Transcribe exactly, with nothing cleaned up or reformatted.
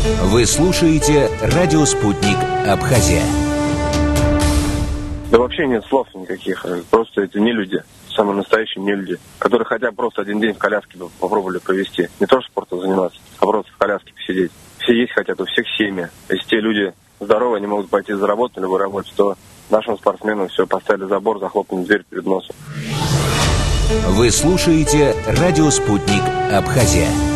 Вы слушаете «Радио Спутник. Абхазия». Да вообще нет слов никаких. Просто это не люди. Самые настоящие не люди, которые хотят просто один день в коляске попробовали провести. Не то, что спортом заниматься, а просто в коляске посидеть. Все есть хотят, у всех семьи. Если те люди здоровые, они могут пойти заработать на любой работе, то нашим спортсменам все, поставили забор, захлопнули дверь перед носом. Вы слушаете «Радио Спутник. Абхазия».